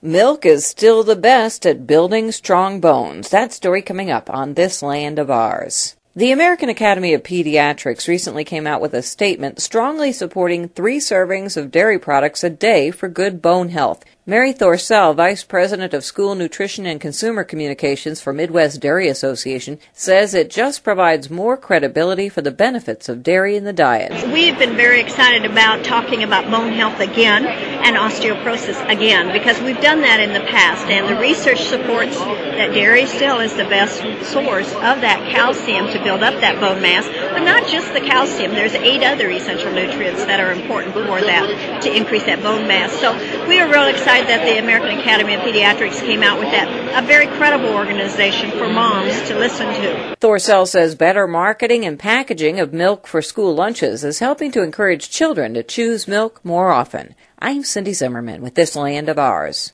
Milk is still the best at building strong bones. That story coming up on This Land of Ours. The American Academy of Pediatrics recently came out with a statement strongly supporting 3 servings of dairy products a day for good bone health. Mary Thorsell, Vice President of School Nutrition and Consumer Communications for Midwest Dairy Association, says it just provides more credibility for the benefits of dairy in the diet. We've been very excited about talking about bone health again and osteoporosis again because we've done that in the past, and the research supports that dairy still is the best source of that calcium to build up that bone mass, but not just the calcium. There's 8 other essential nutrients that are important for that to increase that bone mass. So we are real excited that the American Academy of Pediatrics came out with that, a very credible organization for moms to listen to. Thorsell says better marketing and packaging of milk for school lunches is helping to encourage children to choose milk more often. I'm Cindy Zimmerman with This Land of Ours.